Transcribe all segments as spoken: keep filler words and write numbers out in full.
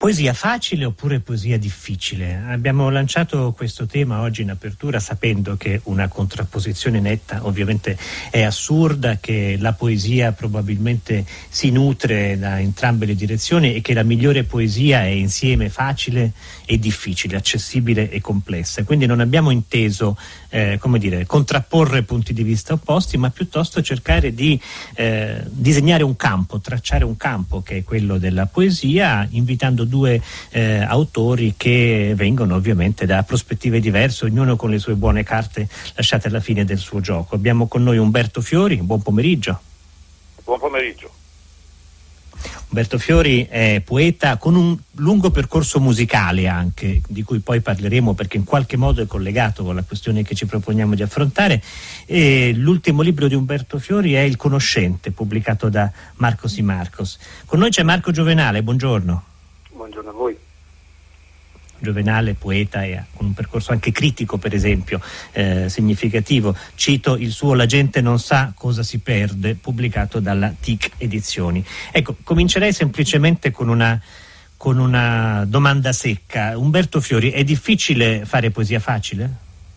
Poesia facile oppure poesia difficile? Abbiamo lanciato questo tema oggi in apertura sapendo che una contrapposizione netta ovviamente è assurda, che la poesia probabilmente si nutre da entrambe le direzioni e che la migliore poesia è insieme facile e difficile, accessibile e complessa. Quindi non abbiamo inteso eh, come dire, contrapporre punti di vista opposti, ma piuttosto cercare di eh, disegnare un campo, tracciare un campo che è quello della poesia, invitando due eh, autori che vengono ovviamente da prospettive diverse, ognuno con le sue buone carte lasciate alla fine del suo gioco. Abbiamo con noi Umberto Fiori, buon pomeriggio. Buon pomeriggio. Umberto Fiori è poeta con un lungo percorso musicale anche, di cui poi parleremo perché in qualche modo è collegato con la questione che ci proponiamo di affrontare. E l'ultimo libro di Umberto Fiori è Il Conoscente, pubblicato da Marcos y Marcos. Con noi c'è Marco Giovenale, buongiorno. Buongiorno a voi. Giovenale, poeta e con un percorso anche critico, per esempio, eh, significativo. Cito il suo La gente non sa cosa si perde, pubblicato dalla T I C Edizioni. Ecco, comincerei semplicemente con una, con una domanda secca. Umberto Fiori, è difficile fare poesia facile?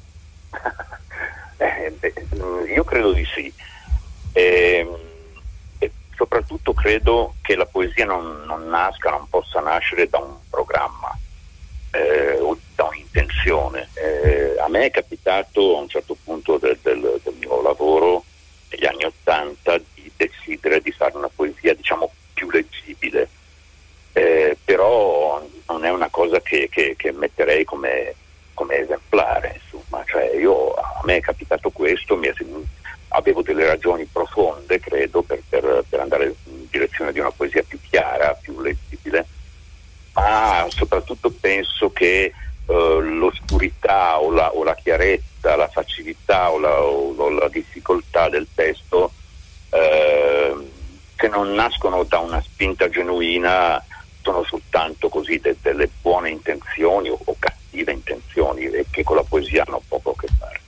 eh, beh, io credo di sì. Eh, e soprattutto credo che la poesia non, non nasca, non possa nascere da un programma. Eh, o da un'intenzione. Eh, a me è capitato a un certo punto del, del, del mio lavoro negli anni Ottanta di decidere di fare una poesia diciamo più leggibile, eh, però non è una cosa che, che, che metterei come, come esemplare, insomma. Cioè io, a me è capitato questo, mi è, avevo delle ragioni profonde credo per, per, per andare in direzione di una poesia più chiara, più leggibile, ma soprattutto penso che uh, l'oscurità o la, o la chiarezza, la facilità o la, o la difficoltà del testo, uh, che non nascono da una spinta genuina, sono soltanto così de, delle buone intenzioni o, o cattive intenzioni, e che con la poesia hanno poco a che fare.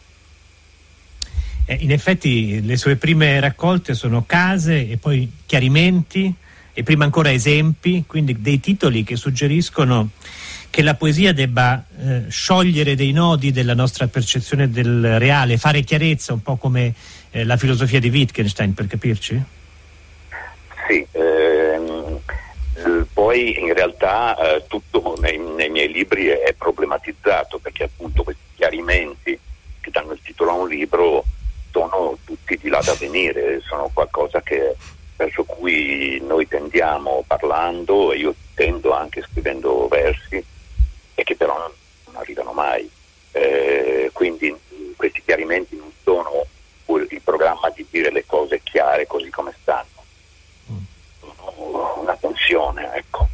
Eh, in effetti le sue prime raccolte sono Case e poi Chiarimenti, e prima ancora Esempi, quindi dei titoli che suggeriscono che la poesia debba eh, sciogliere dei nodi della nostra percezione del reale, fare chiarezza, un po' come eh, la filosofia di Wittgenstein, per capirci? Sì, ehm, poi in realtà eh, tutto nei, nei miei libri è, è problematizzato, perché appunto questi chiarimenti che danno il titolo a un libro sono tutti di là da venire, sono qualcosa che verso cui noi tendiamo parlando, e io tendo anche scrivendo versi, e che però non, non arrivano mai. Eh, quindi questi chiarimenti non sono il programma di dire le cose chiare così come stanno, sono una tensione, ecco.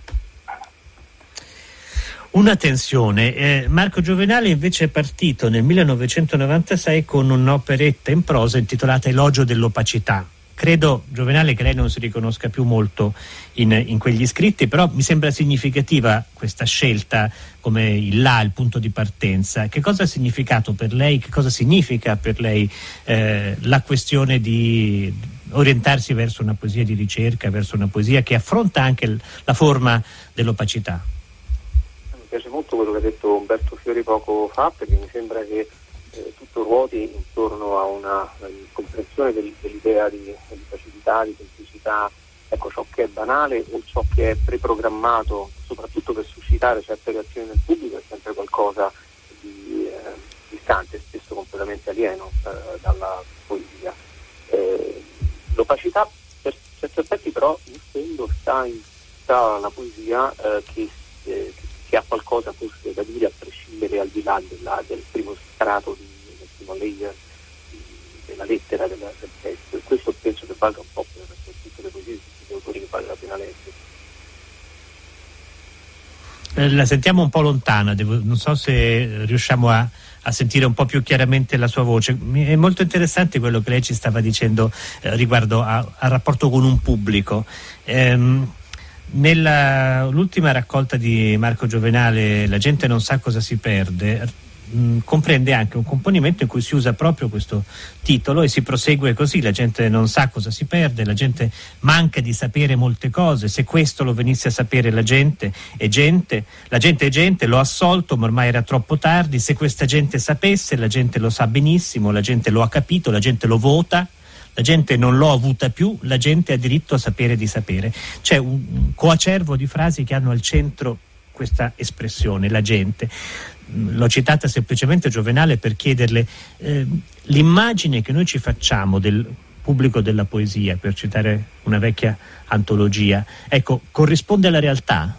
Una tensione. Eh, Marco Giovenale invece è partito nel millenovecentonovantasei con un'operetta in prosa intitolata Elogio dell'opacità. Credo, Giovenale, che lei non si riconosca più molto in, in quegli scritti, però mi sembra significativa questa scelta come il là, il punto di partenza. Che cosa ha significato per lei, che cosa significa per lei eh, la questione di orientarsi verso una poesia di ricerca, verso una poesia che affronta anche l- la forma dell'opacità? Mi piace molto quello che ha detto Umberto Fiori poco fa, perché mi sembra che Eh, tutto ruoti intorno a una um, comprensione del, dell'idea di, di facilità, di semplicità, ecco, ciò che è banale o ciò che è preprogrammato, soprattutto per suscitare certe reazioni nel pubblico, è sempre qualcosa di eh, distante, spesso completamente alieno eh, dalla poesia. Eh, l'opacità per certi aspetti però in fondo sta in tutta la poesia eh, che, eh, che ha qualcosa forse da dire a prescindere, al di là della, del primo strato di, del primo layer di, della lettera della, del testo, e questo penso che valga un po' per, per tutte le poesie di tutti gli autori che vale la pena leggere. Eh, la sentiamo un po' lontana, devo, non so se riusciamo a, a sentire un po' più chiaramente la sua voce. È molto interessante quello che lei ci stava dicendo eh, riguardo a, al rapporto con un pubblico. Ehm, Nella l'ultima raccolta di Marco Giovenale, La gente non sa cosa si perde, mh, comprende anche un componimento in cui si usa proprio questo titolo e si prosegue così: la gente non sa cosa si perde, la gente manca di sapere molte cose, se questo lo venisse a sapere la gente è gente, la gente è gente, l'ho assolto ma ormai era troppo tardi, se questa gente sapesse, la gente lo sa benissimo, la gente lo ha capito, la gente lo vota, la gente non l'ho avuta più, la gente ha diritto a sapere di sapere. C'è un coacervo di frasi che hanno al centro questa espressione, la gente. L'ho citata semplicemente Giovenale per chiederle eh, l'immagine che noi ci facciamo del pubblico della poesia, per citare una vecchia antologia, ecco, corrisponde alla realtà?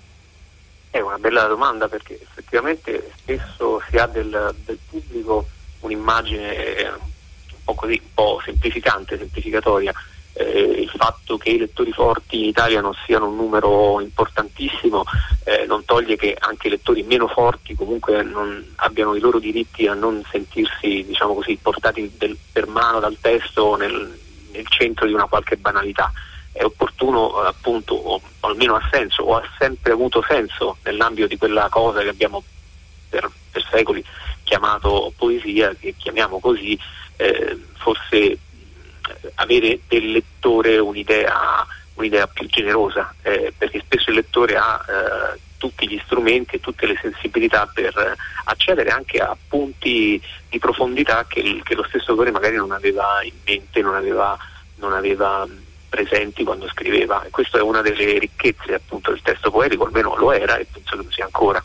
È una bella domanda, perché effettivamente spesso si ha del, del pubblico un'immagine un po' così, un po' semplificante, semplificatoria. Eh, il fatto che i lettori forti in Italia non siano un numero importantissimo eh, non toglie che anche i lettori meno forti comunque non abbiano i loro diritti a non sentirsi, diciamo così, portati del, per mano dal testo nel, nel centro di una qualche banalità. È opportuno, eh, appunto, o, o almeno ha senso, o ha sempre avuto senso nell'ambito di quella cosa che abbiamo per, per secoli chiamato poesia, che chiamiamo così, eh, forse avere del lettore un'idea, un'idea più generosa, eh, perché spesso il lettore ha eh, tutti gli strumenti e tutte le sensibilità per accedere anche a punti di profondità che, il, che lo stesso autore magari non aveva in mente, non aveva, non aveva presenti quando scriveva. E questa è una delle ricchezze appunto del testo poetico, almeno lo era e penso che lo sia ancora.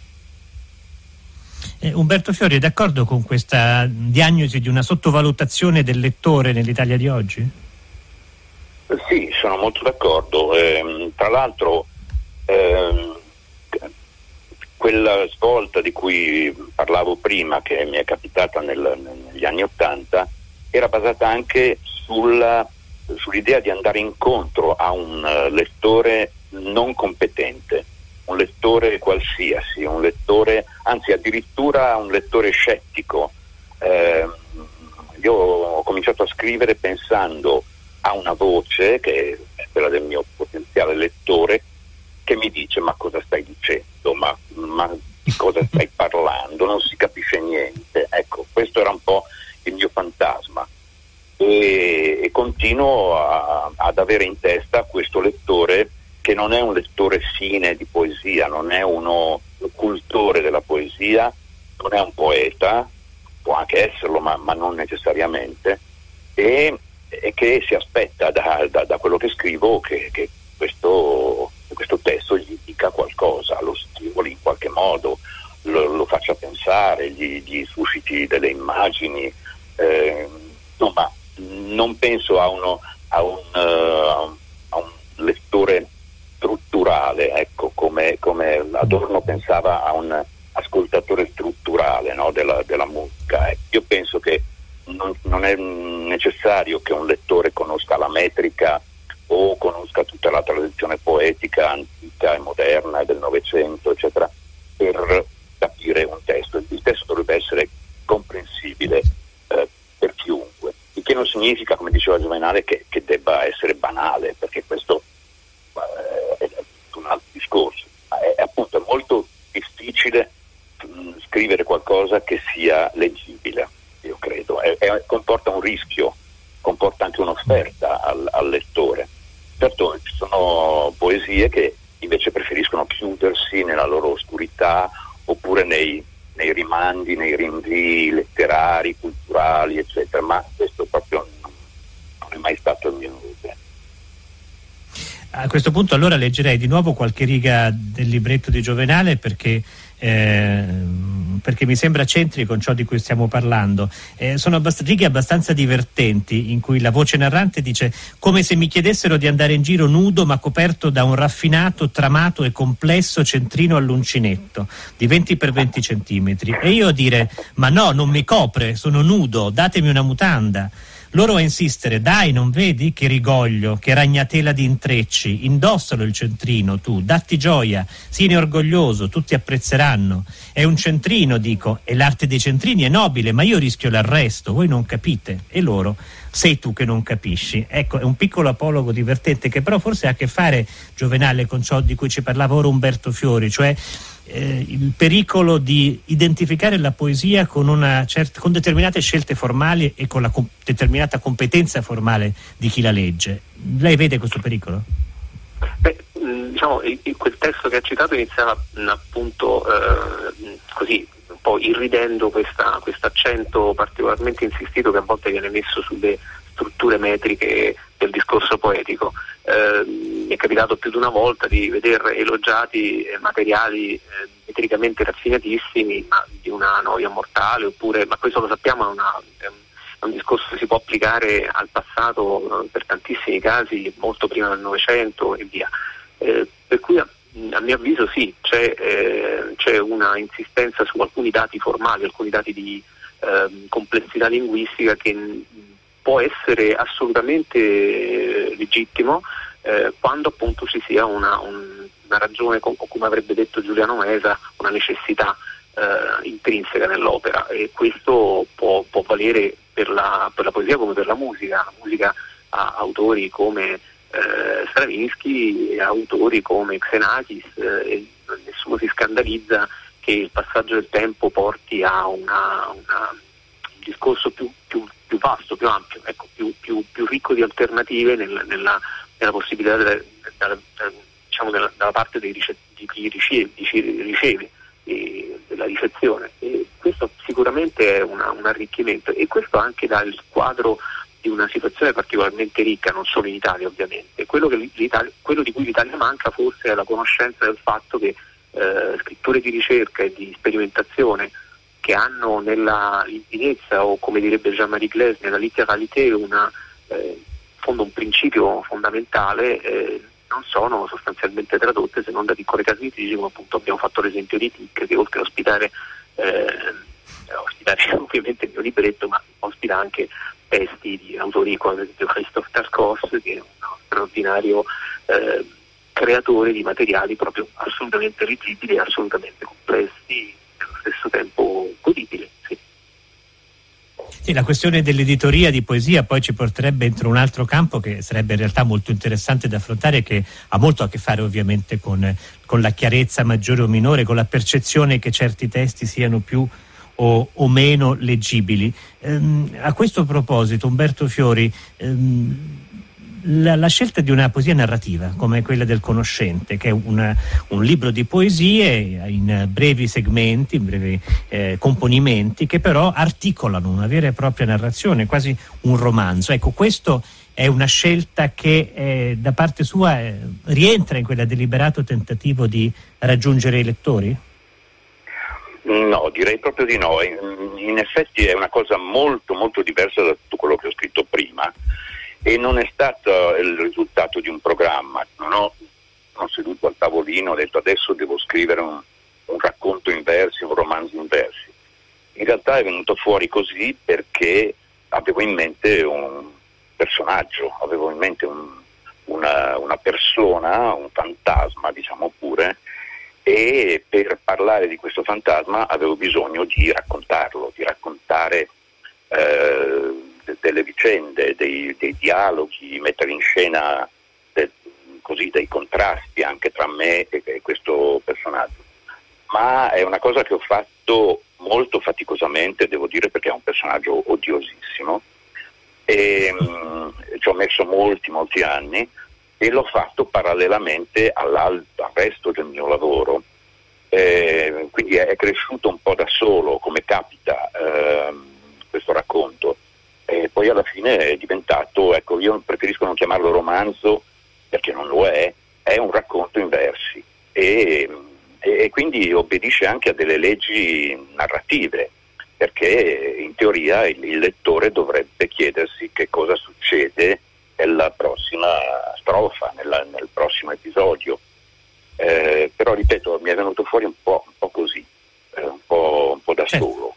Eh, Umberto Fiori, è d'accordo con questa diagnosi di una sottovalutazione del lettore nell'Italia di oggi? Sì, sono molto d'accordo. Eh, tra l'altro eh, quella svolta di cui parlavo prima, che mi è capitata nel, negli anni Ottanta, era basata anche sulla, sull'idea di andare incontro a un lettore non competente, un lettore qualsiasi, un lettore, anzi addirittura un lettore scettico. Eh, io ho cominciato a scrivere pensando a una voce, che è quella del mio potenziale lettore, che mi dice: ma cosa stai dicendo? Ma, ma di cosa stai parlando? Non si capisce niente. Ecco, questo era un po' il mio fantasma. E, e continuo a, ad avere in testa questo lettore che non è un lettore fine di poesia, non è uno cultore della poesia, non è un poeta, può anche esserlo, ma, ma non necessariamente, e, e che si aspetta da, da, da quello che scrivo che, che questo, questo testo gli dica qualcosa, lo stimoli in qualche modo, lo, lo faccia pensare, gli, gli susciti delle immagini. Eh, insomma, non penso a, uno, a, un, uh, a un lettore strutturale, ecco, come, come Adorno pensava a un ascoltatore strutturale, no, della, della musica. Eh. Io penso che non, non è necessario che un lettore conosca la metrica o conosca tutta la tradizione poetica antica e moderna e del Novecento, eccetera, per capire un testo. Il testo dovrebbe essere comprensibile eh, per chiunque, il che non significa, come diceva Giovenale, che, che debba essere banale, perché questo è un altro discorso. È, appunto è molto difficile mh, scrivere qualcosa che sia leggibile, io credo. È, è, comporta un rischio, comporta anche un'offerta al, al lettore. Certo, ci sono poesie che invece preferiscono chiudersi nella loro oscurità, oppure nei, nei rimandi, nei rinvii letterari, culturali, eccetera, ma questo proprio non, non è mai stato il mio idea. A questo punto allora leggerei di nuovo qualche riga del libretto di Giovenale, perché, eh, perché mi sembra c'entri con ciò di cui stiamo parlando. Eh, sono abbast- righe abbastanza divertenti, in cui la voce narrante dice: come se mi chiedessero di andare in giro nudo ma coperto da un raffinato, tramato e complesso centrino all'uncinetto di venti per venti centimetri, e io a dire: ma no, non mi copre, sono nudo, datemi una mutanda. Loro a insistere: dai, non vedi che rigoglio, che ragnatela di intrecci, indossalo il centrino tu, datti gioia, siene orgoglioso, tutti apprezzeranno. È un centrino, dico, e l'arte dei centrini è nobile, ma io rischio l'arresto, voi non capite. E loro: sei tu che non capisci. Ecco, è un piccolo apologo divertente, che però forse ha a che fare, Giovenale, con ciò di cui ci parlava ora Umberto Fiori, cioè eh, il pericolo di identificare la poesia con, una certa, con determinate scelte formali e con la com- determinata competenza formale di chi la legge. Lei vede questo pericolo? Beh, diciamo, quel testo che ha citato iniziava appunto eh, così, un po' irridendo questa accento particolarmente insistito che a volte viene messo sulle strutture metriche del discorso poetico. Eh, mi è capitato più di una volta di veder elogiati eh, materiali eh, metricamente raffinatissimi, ma di una noia mortale, oppure, ma questo lo sappiamo, è, una, è, un, è un discorso che si può applicare al passato eh, per tantissimi casi, molto prima del Novecento e via. Eh, per cui a, a mio avviso sì, c'è, eh, c'è una insistenza su alcuni dati formali, alcuni dati di eh, complessità linguistica che mh, può essere assolutamente legittimo eh, quando appunto ci sia una, un, una ragione, come avrebbe detto Giuliano Mesa, una necessità eh, intrinseca nell'opera, e questo può, può valere per la, per la poesia come per la musica. La musica ha autori come eh, Stravinsky e autori come Xenakis eh, e nessuno si scandalizza che il passaggio del tempo porti a una, una, un discorso più, più più vasto, più ampio, ecco, più, più, più ricco di alternative nel, nella, nella possibilità della, della, diciamo della, dalla parte dei rice, di chi riceve, di chi riceve e della ricezione, e questo sicuramente è una, un arricchimento, e questo anche dà il quadro di una situazione particolarmente ricca, non solo in Italia ovviamente. Quello, che quello di cui l'Italia manca forse è la conoscenza del fatto che eh, scritture di ricerca e di sperimentazione che hanno nella limpidezza, o come direbbe Jean-Marie Gleizes, nella littéralité, una eh, fondo un principio fondamentale, eh, non sono sostanzialmente tradotte se non da piccole case editrici, come appunto abbiamo fatto l'esempio di T I C, che oltre a ospitare, eh, ospitare ovviamente il mio libretto, ma ospita anche testi di autori come ad esempio Christophe Tarkos, che è uno straordinario eh, creatore di materiali proprio assolutamente leggibili e assolutamente complessi, allo stesso tempo godibile. Sì. Sì, la questione dell'editoria di poesia poi ci porterebbe entro un altro campo che sarebbe in realtà molto interessante da affrontare, che ha molto a che fare ovviamente con, con la chiarezza maggiore o minore, con la percezione che certi testi siano più o, o meno leggibili. Ehm, a questo proposito, Umberto Fiori, ehm, La, la scelta di una poesia narrativa come quella del Conoscente, che è una, un libro di poesie in brevi segmenti, in brevi eh, componimenti, che però articolano una vera e propria narrazione, quasi un romanzo. Ecco, questo è una scelta che eh, da parte sua eh, rientra in quel deliberato tentativo di raggiungere i lettori? No, direi proprio di no. In, in effetti è una cosa molto molto diversa da tutto quello che ho scritto prima. E non è stato il risultato di un programma. Non ho, ho seduto al tavolino, ho detto adesso devo scrivere un, un racconto in versi, un romanzo in versi. In realtà è venuto fuori così perché avevo in mente un personaggio, avevo in mente un, una, una persona, un fantasma, diciamo pure, e per parlare di questo fantasma avevo bisogno di raccontarlo, di raccontare eh, delle vicende, dei, dei dialoghi, mettere in scena de, così dei contrasti anche tra me e, e questo personaggio. Ma è una cosa che ho fatto molto faticosamente, devo dire, perché è un personaggio odiosissimo e mh, ci ho messo molti molti anni e l'ho fatto parallelamente al resto del mio lavoro, eh, quindi è, è cresciuto un po' da solo, come capita eh, questo racconto. E poi alla fine è diventato, ecco, io preferisco non chiamarlo romanzo perché non lo è, è un racconto in versi e, e quindi obbedisce anche a delle leggi narrative, perché in teoria il, il lettore dovrebbe chiedersi che cosa succede nella prossima strofa, nella, nel prossimo episodio. Eh, però ripeto, mi è venuto fuori un po', un po' così, eh, un po', un po' da certo. solo.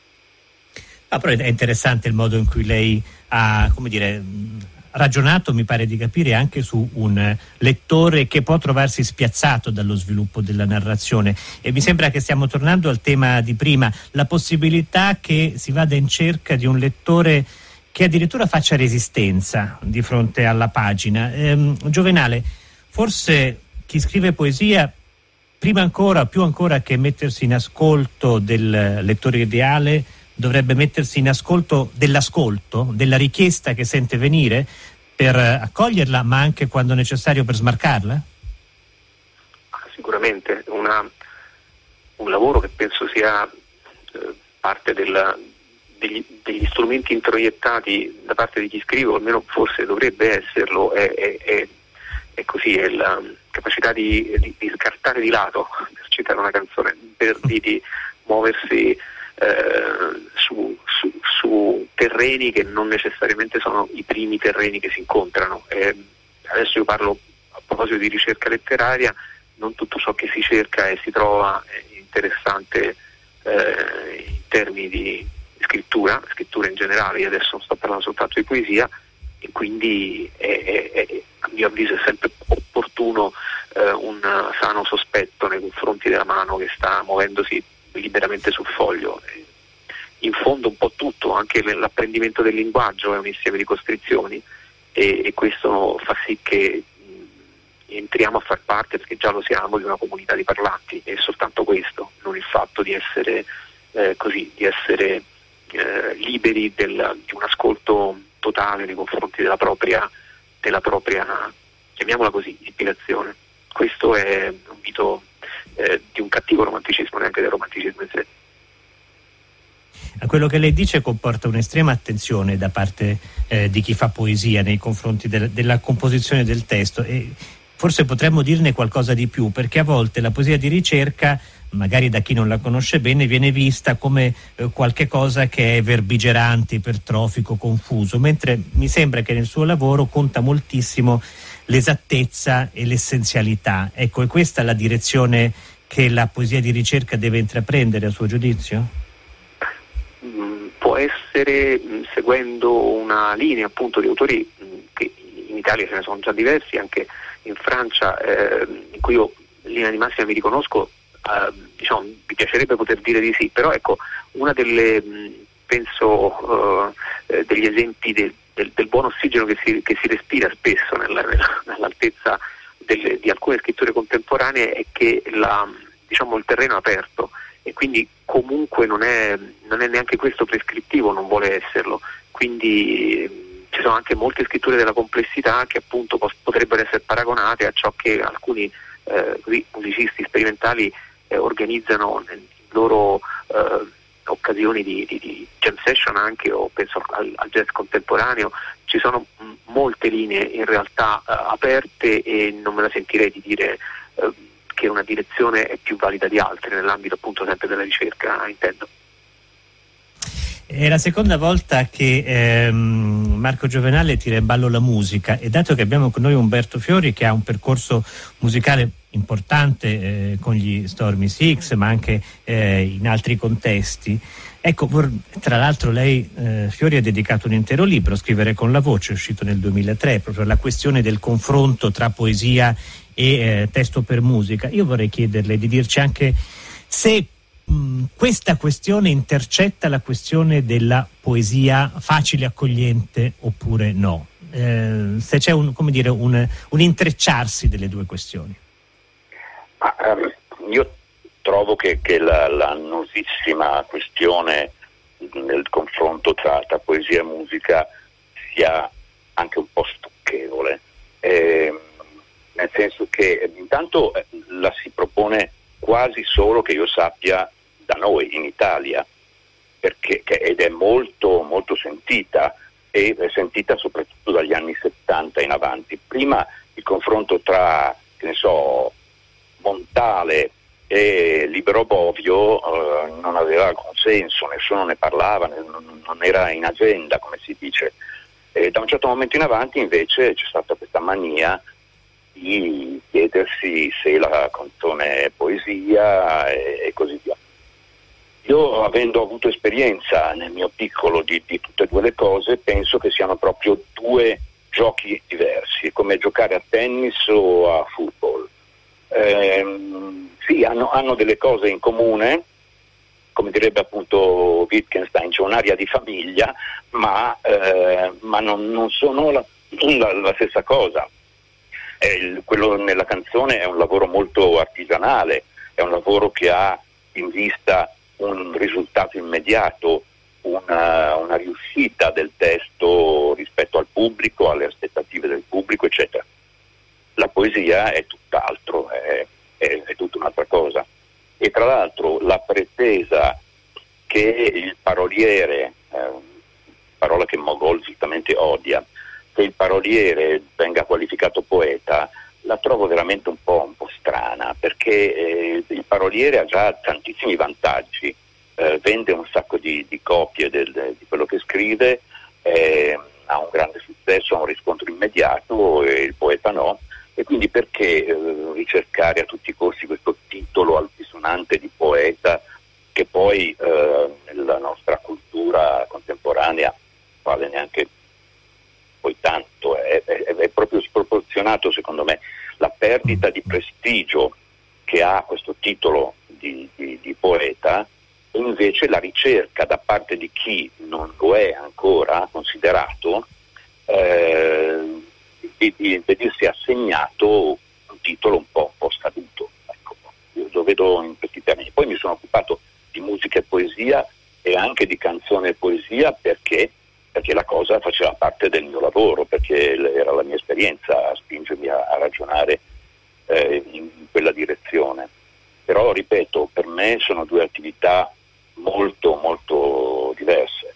Ah, però è interessante il modo in cui lei ha, come dire, ragionato, mi pare di capire, anche su un lettore che può trovarsi spiazzato dallo sviluppo della narrazione. E mi sembra che stiamo tornando al tema di prima, la possibilità che si vada in cerca di un lettore che addirittura faccia resistenza di fronte alla pagina. Ehm, Giovenale, forse chi scrive poesia prima ancora, più ancora che mettersi in ascolto del lettore ideale, dovrebbe mettersi in ascolto dell'ascolto, della richiesta che sente venire, per accoglierla, ma anche quando necessario per smarcarla? Sicuramente una, un lavoro che penso sia eh, parte della, degli, degli strumenti introiettati da parte di chi scrive, o almeno forse dovrebbe esserlo, è, è, è, è così, è la capacità di, di, di scartare di lato, per citare una canzone, per, di, di muoversi eh, su, su, su terreni che non necessariamente sono i primi terreni che si incontrano. Eh, adesso io parlo a proposito di ricerca letteraria. Non tutto ciò che si cerca e si trova è interessante eh, in termini di scrittura, scrittura in generale. Io adesso non sto parlando soltanto di poesia, e quindi è, è, è, a mio avviso è sempre opportuno eh, un sano sospetto nei confronti della mano che sta muovendosi liberamente sul foglio. In fondo un po' tutto, anche l'apprendimento del linguaggio è un insieme di costrizioni, e, e questo fa sì che entriamo a far parte, perché già lo siamo, di una comunità di parlanti. È soltanto questo, non il fatto di essere eh, così, di essere eh, liberi del, di un ascolto totale nei confronti della propria, della propria, chiamiamola così, ispirazione. Questo è un mito eh, di un cattivo romanticismo, neanche del romanticismo in sé. A quello che lei dice comporta un'estrema attenzione da parte eh, di chi fa poesia nei confronti del, della composizione del testo, e forse potremmo dirne qualcosa di più, perché a volte la poesia di ricerca, magari da chi non la conosce bene, viene vista come eh, qualche cosa che è verbigerante, ipertrofico, confuso, mentre mi sembra che nel suo lavoro conta moltissimo l'esattezza e l'essenzialità. Ecco, è questa la direzione che la poesia di ricerca deve intraprendere, a suo giudizio? Mm, può essere, mh, seguendo una linea appunto di autori mh, che in Italia ce ne sono già diversi, anche in Francia, eh, in cui io in linea di massima mi riconosco, eh, diciamo, mi piacerebbe poter dire di sì, però ecco, una delle, mh, penso, eh, degli esempi del, del, del buon ossigeno che si, che si respira spesso nella, nella, nell'altezza delle, di alcune scritture contemporanee è che la, diciamo, il terreno è aperto, e quindi comunque non è, non è neanche questo prescrittivo, non vuole esserlo, quindi ci sono anche molte scritture della complessità che appunto pos- potrebbero essere paragonate a ciò che alcuni eh, così, musicisti sperimentali eh, organizzano in loro eh, occasioni di, di, di jam session, anche, o penso al, al jazz contemporaneo. Ci sono m- molte linee in realtà eh, aperte, e non me la sentirei di dire eh, che una direzione è più valida di altre, nell'ambito appunto sempre della ricerca, intendo. È la seconda volta che ehm, Marco Giovenale tira in ballo la musica, e dato che abbiamo con noi Umberto Fiori, che ha un percorso musicale importante eh, con gli Stormy Six, ma anche eh, in altri contesti, ecco, vor- tra l'altro lei, eh, Fiori, ha dedicato un intero libro, Scrivere con la voce, uscito nel duemilatré, proprio alla questione del confronto tra poesia e eh, testo per musica. Io vorrei chiederle di dirci anche se questa questione intercetta la questione della poesia facile, accogliente, oppure no, eh, se c'è un, come dire, un, un intrecciarsi delle due questioni. Ah, um, io trovo che, che la, l'annosissima questione nel confronto tra, tra poesia e musica sia anche un po' stucchevole, eh, nel senso che intanto eh, la si propone quasi solo, che io sappia, da noi in Italia, perché che, ed è molto molto sentita, e è sentita soprattutto dagli anni settanta in avanti. Prima il confronto tra, che ne so, Montale e Libero Bovio eh, non aveva alcun senso, nessuno ne parlava, non, non era in agenda, come si dice. E da un certo momento in avanti invece c'è stata questa mania di chiedersi se la canzone è poesia e, e così via. Io, avendo avuto esperienza nel mio piccolo di, di tutte e due le cose, penso che siano proprio due giochi diversi, come giocare a tennis o a football. Ehm, sì, hanno, hanno delle cose in comune, come direbbe appunto Wittgenstein, c'è un'aria di famiglia, ma, eh, ma non, non sono la, la, la stessa cosa. Il, quello nella canzone è un lavoro molto artigianale, è un lavoro che ha in vista un risultato immediato, una, una riuscita del testo rispetto al pubblico, alle aspettative del pubblico, eccetera. La poesia è tutt'altro, è, è, è tutta un'altra cosa. E tra l'altro la pretesa che il paroliere, eh, parola che Mogol giustamente odia, che il paroliere venga qualificato poeta, la trovo veramente un po', un po' strana, perché eh, il paroliere ha già tantissimi vantaggi, eh, vende un sacco di, di copie del, di quello che scrive, eh, ha un grande successo, ha un riscontro immediato, e il poeta no, e quindi perché eh, ricercare a tutti i costi questo titolo altisonante di poeta, che poi eh, nella nostra cultura contemporanea vale neanche poi tanto, è, è, è proprio sproporzionato secondo me la perdita di prestigio che ha questo titolo di, di, di poeta, e invece la ricerca da parte di chi non lo è ancora considerato eh, di, di vedersi assegnato un titolo un po', un po' scaduto. Ecco, io lo vedo in questi termini. Poi mi sono occupato di musica e poesia e anche di canzone e poesia perché perché la cosa faceva parte del mio lavoro, perché era la mia esperienza a spingermi a, a ragionare eh, in quella direzione. Però, ripeto, per me sono due attività molto, molto diverse.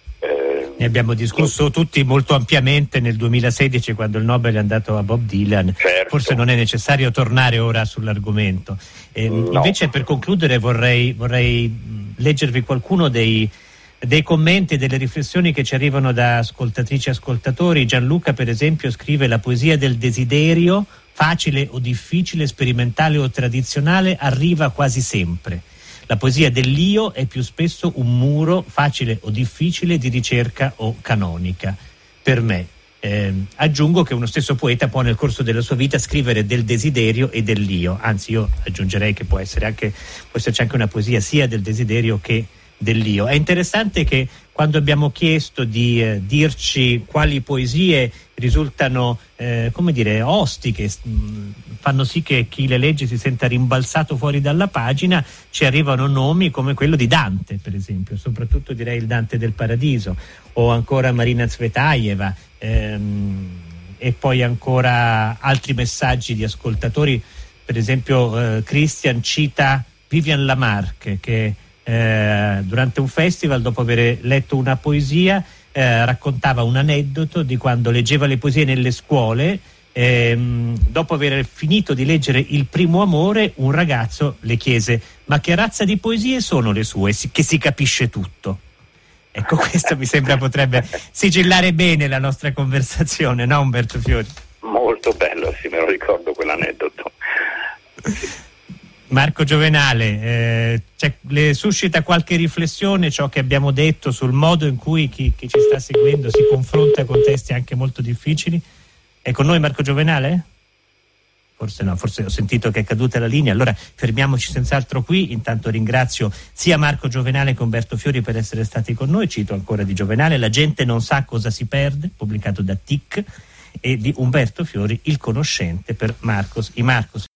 Eh, ne abbiamo discusso tutti molto ampiamente nel duemilasedici, quando il Nobel è andato a Bob Dylan. Certo. Forse non è necessario tornare ora sull'argomento. Eh, no. Invece, per concludere, vorrei, vorrei leggervi qualcuno dei dei commenti e delle riflessioni che ci arrivano da ascoltatrici e ascoltatori. Gianluca, per esempio, scrive: la poesia del desiderio, facile o difficile, sperimentale o tradizionale, arriva quasi sempre. La poesia dell'io è più spesso un muro, facile o difficile, di ricerca o canonica. Per me. Eh, aggiungo che uno stesso poeta può nel corso della sua vita scrivere del desiderio e dell'io, anzi io aggiungerei che può essere anche, può esserci anche una poesia sia del desiderio che dell'io. È interessante che quando abbiamo chiesto di eh, dirci quali poesie risultano eh, come dire ostiche, mh, fanno sì che chi le legge si senta rimbalzato fuori dalla pagina, ci arrivano nomi come quello di Dante, per esempio, soprattutto direi il Dante del Paradiso, o ancora Marina Tsvetaeva, ehm, e poi ancora altri messaggi di ascoltatori. Per esempio eh, Christian cita Vivian Lamarck, che Eh, durante un festival, dopo aver letto una poesia, eh, raccontava un aneddoto di quando leggeva le poesie nelle scuole. Ehm, dopo aver finito di leggere Il primo amore, un ragazzo le chiese: ma che razza di poesie sono le sue, che si capisce tutto? Ecco, questo mi sembra potrebbe sigillare bene la nostra conversazione, no Umberto Fiori? Molto bello, sì, me lo ricordo quell'aneddoto. Marco Giovenale, eh, cioè, le suscita qualche riflessione ciò che abbiamo detto sul modo in cui chi, chi ci sta seguendo si confronta con testi anche molto difficili? È con noi Marco Giovenale? Forse no, forse ho sentito che è caduta la linea. Allora fermiamoci senz'altro qui. Intanto ringrazio sia Marco Giovenale che Umberto Fiori per essere stati con noi. Cito ancora di Giovenale: La gente non sa cosa si perde, pubblicato da T I C, e di Umberto Fiori, Il conoscente, per Marcos, i Marcos